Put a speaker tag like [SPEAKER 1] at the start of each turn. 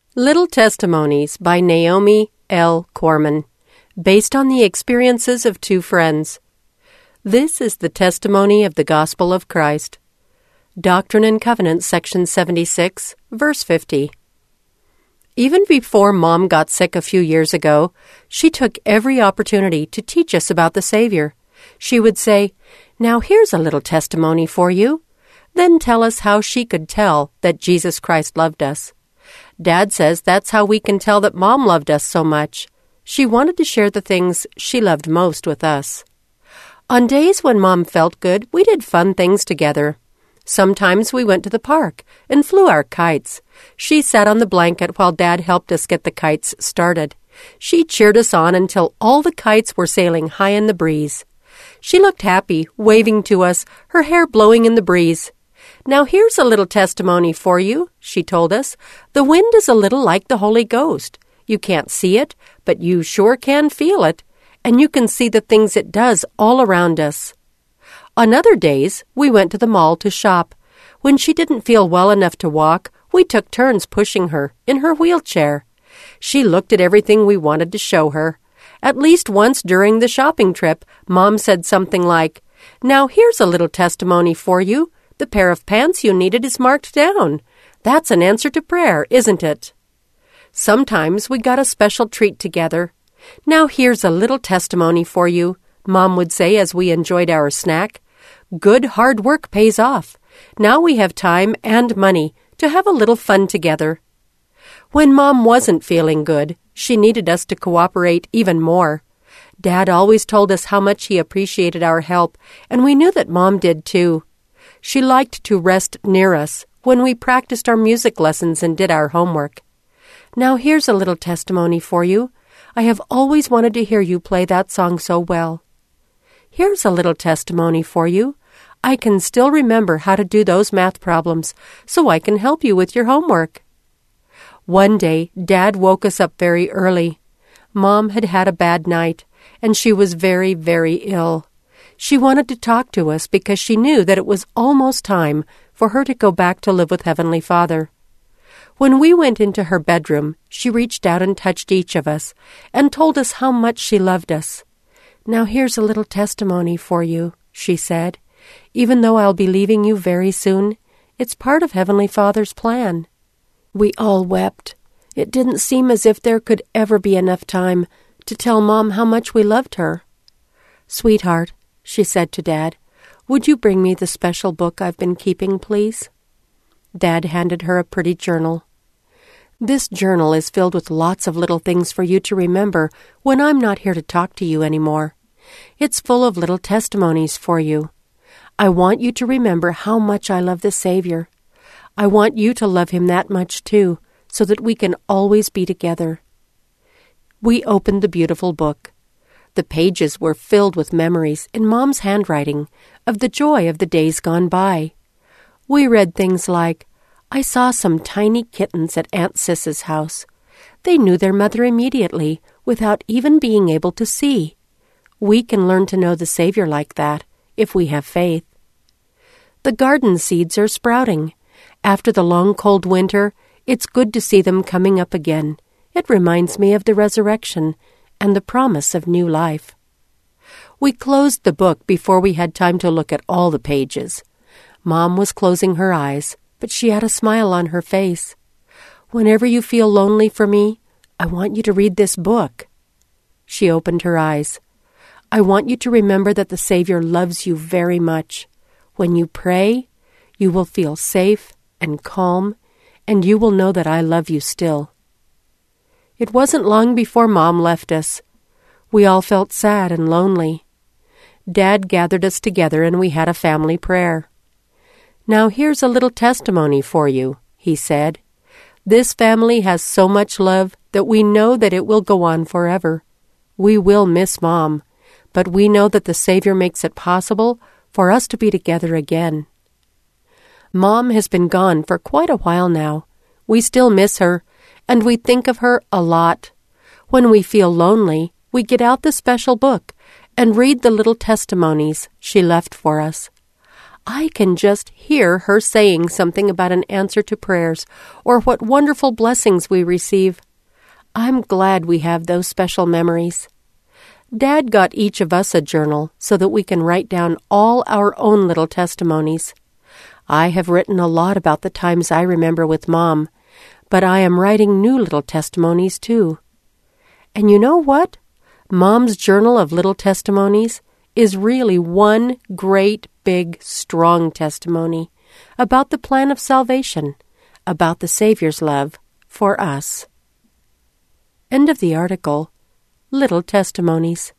[SPEAKER 1] Little Testimonies by Naomi L. Corman, based on the experiences of two friends. This is the testimony of the Gospel of Christ. Doctrine and Covenants, section 76, verse 50. Even before Mom got sick a few years ago, she took every opportunity to teach us about the Savior. She would say, "Now here's a little testimony for you," then tell us how she could tell that Jesus Christ loved us. Dad says that's how we can tell that Mom loved us so much. She wanted to share the things she loved most with us. On days when Mom felt good, we did fun things together. Sometimes we went to the park and flew our kites. She sat on the blanket while Dad helped us get the kites started. She cheered us on until all the kites were sailing high in the breeze. She looked happy, waving to us, her hair blowing in the breeze. "Now here's a little testimony for you," she told us. "The wind is a little like the Holy Ghost. You can't see it, but you sure can feel it, and you can see the things it does all around us." On other days, we went to the mall to shop. When she didn't feel well enough to walk, we took turns pushing her in her wheelchair. She looked at everything we wanted to show her. At least once during the shopping trip, Mom said something like, "Now here's a little testimony for you. The pair of pants you needed is marked down. That's an answer to prayer, isn't it?" Sometimes we got a special treat together. "Now here's a little testimony for you," Mom would say as we enjoyed our snack. "Good hard work pays off. Now we have time and money to have a little fun together." When Mom wasn't feeling good, she needed us to cooperate even more. Dad always told us how much he appreciated our help, and we knew that Mom did too. She liked to rest near us when we practiced our music lessons and did our homework. "Now here's a little testimony for you. I have always wanted to hear you play that song so well." "Here's a little testimony for you. I can still remember how to do those math problems, so I can help you with your homework." One day, Dad woke us up very early. Mom had had a bad night, and she was very, very ill. She wanted to talk to us because she knew that it was almost time for her to go back to live with Heavenly Father. When we went into her bedroom, she reached out and touched each of us and told us how much she loved us. "Now here's a little testimony for you," she said. "Even though I'll be leaving you very soon, it's part of Heavenly Father's plan." We all wept. It didn't seem as if there could ever be enough time to tell Mom how much we loved her. "Sweetheart," she said to Dad, "would you bring me the special book I've been keeping, please?" Dad handed her a pretty journal. "This journal is filled with lots of little things for you to remember when I'm not here to talk to you anymore. It's full of little testimonies for you. I want you to remember how much I love the Savior. I want you to love Him that much too, so that we can always be together." We opened the beautiful book. The pages were filled with memories in Mom's handwriting of the joy of the days gone by. We read things like, "I saw some tiny kittens at Aunt Sis's house. They knew their mother immediately without even being able to see. We can learn to know the Savior like that if we have faith." "The garden seeds are sprouting. After the long cold winter, it's good to see them coming up again. It reminds me of the resurrection and the promise of new life." We closed the book before we had time to look at all the pages. Mom was closing her eyes, but she had a smile on her face. "Whenever you feel lonely for me, I want you to read this book." She opened her eyes. "I want you to remember that the Savior loves you very much. When you pray, you will feel safe and calm, and you will know that I love you still." It wasn't long before Mom left us. We all felt sad and lonely. Dad gathered us together and we had a family prayer. "Now here's a little testimony for you," he said. "This family has so much love that we know that it will go on forever. We will miss Mom, but we know that the Savior makes it possible for us to be together again." Mom has been gone for quite a while now. We still miss her, and we think of her a lot. When we feel lonely, we get out the special book and read the little testimonies she left for us. I can just hear her saying something about an answer to prayers or what wonderful blessings we receive. I'm glad we have those special memories. Dad got each of us a journal so that we can write down all our own little testimonies. I have written a lot about the times I remember with Mom, but I am writing new little testimonies too. And you know what? Mom's journal of little testimonies is really one great, big, strong testimony about the plan of salvation, about the Savior's love for us. End of the article. Little Testimonies.